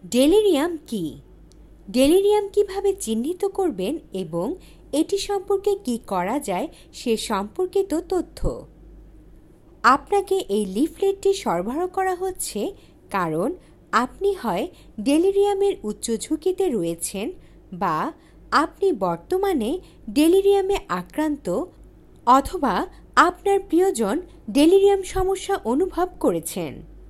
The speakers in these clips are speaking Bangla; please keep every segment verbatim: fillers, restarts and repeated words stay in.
ডেলিরিয়াম কি? ডেলিরিয়াম কিভাবে চিহ্নিত করবেন এবং এটি সম্পর্কে কি করা যায় সে সম্পর্কিত তথ্য। আপনাকে এই লিফলেটটি সরবরাহ করা হচ্ছে কারণ আপনি হয় ডেলিরিয়ামের উচ্চ ঝুঁকিতে রয়েছেন বা আপনি বর্তমানে ডেলিরিয়ামে আক্রান্ত অথবা আপনার প্রিয়জন ডেলিরিয়াম সমস্যা অনুভব করেছেন।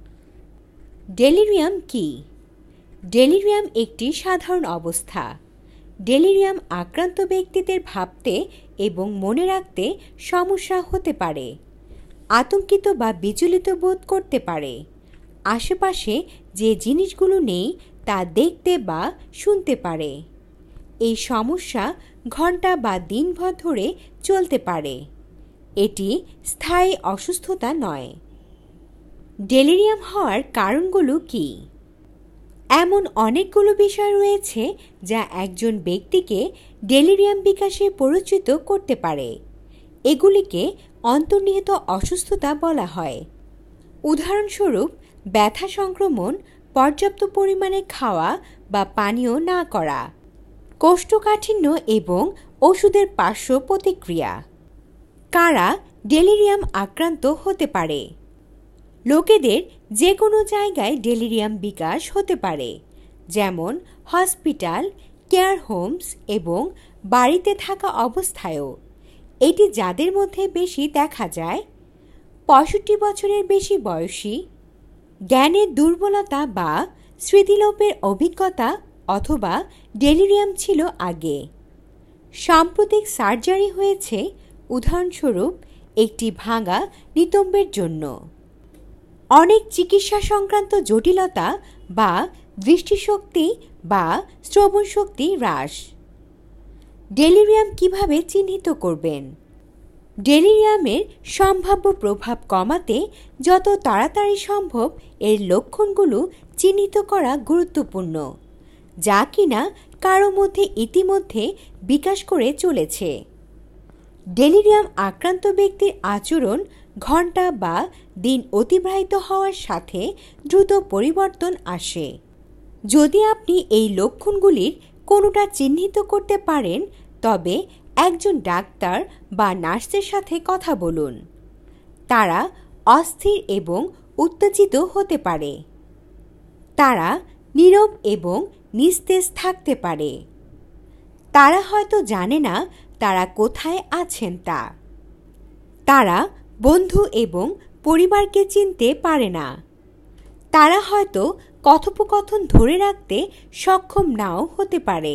ডেলিরিয়াম কি? ডেলিরিয়াম একটি সাধারণ অবস্থা। ডেলিরিয়াম আক্রান্ত ব্যক্তিদের ভাবতে এবং মনে রাখতে সমস্যা হতে পারে, আতঙ্কিত বা বিচলিত বোধ করতে পারে, আশেপাশে যে জিনিসগুলো নেই তা দেখতে বা শুনতে পারে। এই সমস্যা ঘন্টা বা দিনভর ধরে চলতে পারে। এটি স্থায়ী অসুস্থতা নয়। ডেলিরিয়াম হওয়ার কারণগুলো কি? এমন অনেকগুলো বিষয় রয়েছে যা একজন ব্যক্তিকে ডেলিরিয়াম বিকাশে পরিচিত করতে পারে। এগুলিকে অন্তর্নিহিত অসুস্থতা বলা হয়। উদাহরণস্বরূপ, ব্যথা সংক্রমণ, পর্যাপ্ত পরিমাণে খাওয়া বা পানীয় না করা, কোষ্ঠকাঠিন্য এবং ওষুধের পার্শ্ব প্রতিক্রিয়া। কারা ডেলিরিয়াম আক্রান্ত হতে পারে? লোকেদের যে কোনো জায়গায় ডেলিরিয়াম বিকাশ হতে পারে, যেমন হসপিটাল, কেয়ার হোমস এবং বাড়িতে থাকা অবস্থায়ও। এটি যাদের মধ্যে বেশি দেখা যায়: পঁয়ষট্টি বছরের বেশি বয়সী, জ্ঞানের দুর্বলতা বা স্মৃতিলোপের অভিজ্ঞতা অথবা ডেলিরিয়াম ছিল আগে। সাম্প্রতিক সার্জারি হয়েছে, উদাহরণস্বরূপ একটি ভাঙা নিতম্বের জন্য। অনেক চিকিৎসা সংক্রান্ত জটিলতা বা দৃষ্টিশক্তি বা শ্রবণ শক্তি হ্রাস। ডেলিরিয়াম কিভাবে চিহ্নিত করবেন? ডেলিরিয়ামের সম্ভাব্য প্রভাব কমাতে যত তাড়াতাড়ি সম্ভব এর লক্ষণগুলো চিহ্নিত করা গুরুত্বপূর্ণ, যা কিনা কারো মধ্যে ইতিমধ্যে বিকাশ করে চলেছে। ডেলিরিয়াম আক্রান্ত ব্যক্তির আচরণ ঘন্টা বা দিন অতিবাহিত হওয়ার সাথে দ্রুত পরিবর্তন আসে। যদি আপনি এই লক্ষণগুলির কোনোটা চিহ্নিত করতে পারেন, তবে একজন ডাক্তার বা নার্সের সাথে কথা বলুন। তারা অস্থির এবং উত্তেজিত হতে পারে। তারা নীরব এবং নিস্তেজ থাকতে পারে। তারা হয়তো জানে না তারা কোথায় আছেন তা। তারা বন্ধু এবং পরিবারকে চিনতে পারে না। তারা হয়তো কথোপকথন ধরে রাখতে সক্ষম নাও হতে পারে।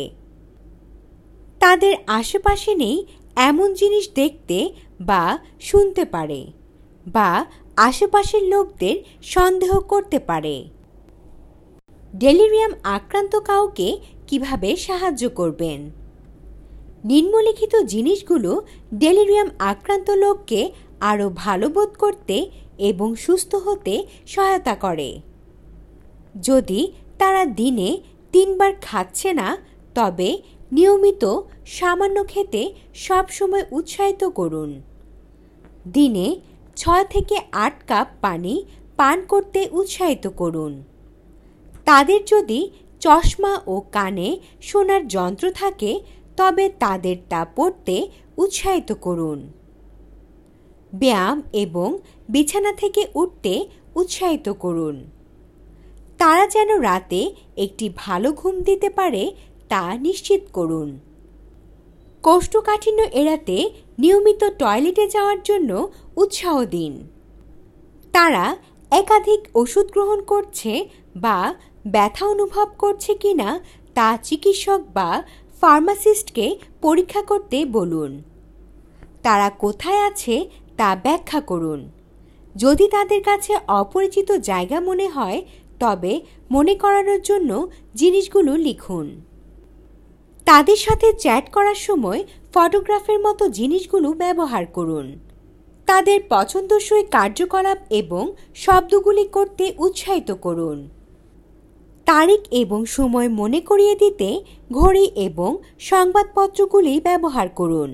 তাদের আশেপাশে নেই এমন জিনিস দেখতে বা শুনতে পারে, বা আশেপাশের লোকদের সন্দেহ করতে পারে। ডেলিরিয়াম আক্রান্ত কাউকে কিভাবে সাহায্য করবেন? নিম্নলিখিত জিনিসগুলো ডেলিরিয়াম আক্রান্ত লোককে আরও ভালো বোধ করতে এবং সুস্থ হতে সহায়তা করে। যদি তারা দিনে তিনবার খাচ্ছে না, তবে নিয়মিত সামান্য খেতে সবসময় উৎসাহিত করুন। দিনে ছয় থেকে আট কাপ পানি পান করতে উৎসাহিত করুন। তাদের যদি চশমা ও কানে শোনার যন্ত্র থাকে, তবে তাদের তা পড়তে উৎসাহিত করুন। ব্যায়াম এবং বিছানা থেকে উঠতে উৎসাহিত করুন। তারা যেন রাতে একটি ভালো ঘুম দিতে পারে তা নিশ্চিত করুন। কোষ্ঠকাঠিন্য এড়াতে নিয়মিত টয়লেটে যাওয়ার জন্য উৎসাহ দিন। তারা একাধিক ওষুধ গ্রহণ করছে বা ব্যথা অনুভব করছে কিনা তা চিকিৎসক বা ফার্মাসিস্টকে পরীক্ষা করতে বলুন। তারা কোথায় আছে তা ব্যাখ্যা করুন। যদি তাদের কাছে অপরিচিত জায়গা মনে হয়, তবে মনে করানোর জন্য জিনিসগুলো লিখুন। তাদের সাথে চ্যাট করার সময় ফটোগ্রাফের মতো জিনিসগুলো ব্যবহার করুন। তাদের পছন্দসই কার্যকলাপ এবং শব্দগুলি করতে উৎসাহিত করুন। তারিখ এবং সময় মনে করিয়ে দিতে ঘড়ি এবং সংবাদপত্রগুলি ব্যবহার করুন।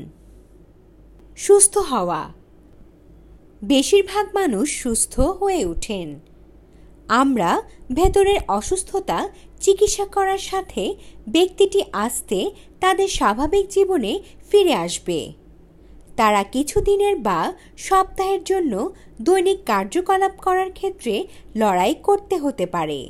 সুস্থ হওয়া। বেশিরভাগ মানুষ সুস্থ হয়ে ওঠেন। আমরা ভেতরের অসুস্থতা চিকিৎসা করার সাথে ব্যক্তিটি আস্তে তাদের স্বাভাবিক জীবনে ফিরে আসবে। তারা কিছুদিনের বা সপ্তাহের জন্য দৈনিক কার্যকলাপ করার ক্ষেত্রে লড়াই করতে হতে পারে।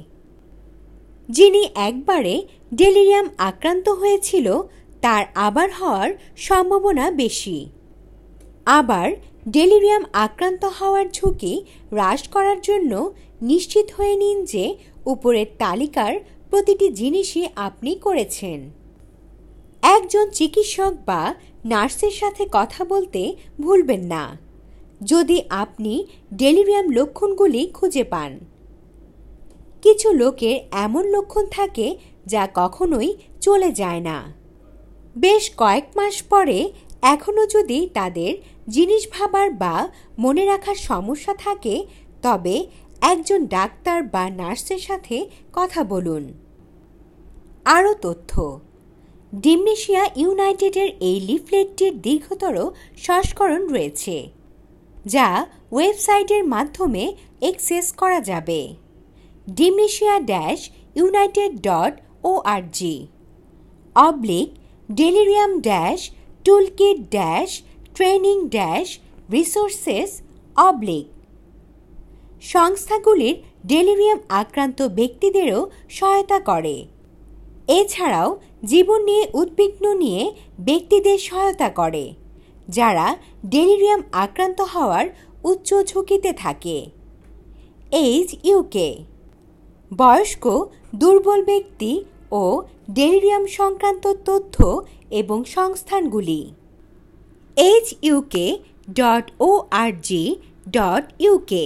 যিনি একবারে ডেলিরিয়াম আক্রান্ত হয়েছিল তার আবার হওয়ার সম্ভাবনা বেশি। আবার ডেলিরিয়াম আক্রান্ত হওয়ার ঝুঁকি হ্রাস করার জন্য নিশ্চিত হয়ে নিন যে উপরের তালিকার প্রতিটি জিনিসই আপনি করেছেন। একজন চিকিৎসক বা নার্সের সাথে কথা বলতে ভুলবেন না যদি আপনি ডেলিরিয়াম লক্ষণগুলি খুঁজে পান। কিছু লোকের এমন লক্ষণ থাকে যা কখনোই চলে যায় না। বেশ কয়েক মাস পরে এখনও যদি তাদের জিনিস ভাবার বা মনে রাখার সমস্যা থাকে তবে একজন ডাক্তার বা নার্সের সাথে কথা বলুন। আরও তথ্য। ডিমনেশিয়া ইউনাইটেডের এই লিফলেটটির দীর্ঘতর সংস্করণ রয়েছে যা ওয়েবসাইটের মাধ্যমে অ্যাক্সেস করা যাবে। Dementia dash united dot O R G oblique delirium dash toolkit dash training dash resources oblique. সংস্থাগুলির ডেলিরিয়াম আক্রান্ত ব্যক্তিদেরও সহায়তা করে। এছাড়াও জীবন নিয়ে উদ্বিগ্ন নিয়ে ব্যক্তিদের সহায়তা করে যারা ডেলিরিয়াম আক্রান্ত হওয়ার উচ্চ ঝুঁকিতে থাকে। এইজ ইউকে বয়স্ক দুর্বল ব্যক্তি ও ডেলিরিয়াম সংক্রান্ত তথ্য এবং সংস্থানগুলি H U K dot O R G dot U K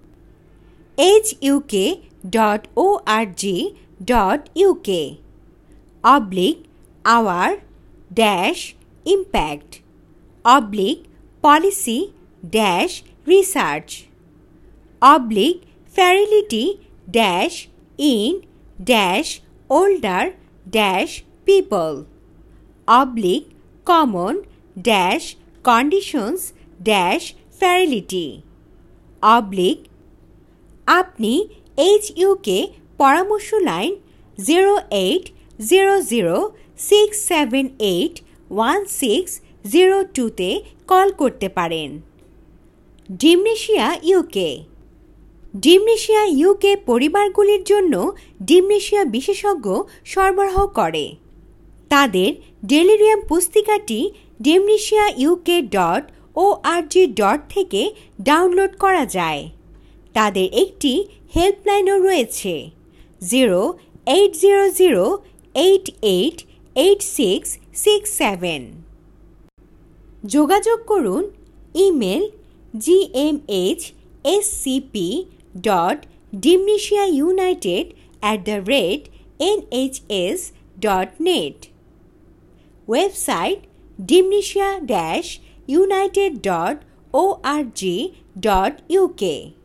H U K dot O R G dot U K oblique our dash impact oblique policy dash research oblique fertility dash in dash older dash people oblique common dash conditions dash fertility oblique আপনি এইচ ইউকে পরামর্শ line zero eight zero zero six seven eight one six zero টুতে কল করতে পারেন। ডিমনেশিয়া ইউকে ডিমনেশিয়া ইউকে পরিবারগুলির জন্য ডিমনেশিয়া বিশেষজ্ঞ সরবরাহ করে। তাদের ডেলিরিয়াম পুস্তিকাটি dementia U K dot O R G dot থেকে ডাউনলোড করা যায়। তাদের একটি হেল্পলাইনও রয়েছে zero eight zero zero eight eight eight six six seven. যোগাযোগ করুন email G M H S C P dot dementia united at the rate NHS dot net website dementia dash united dot O R G dot UK.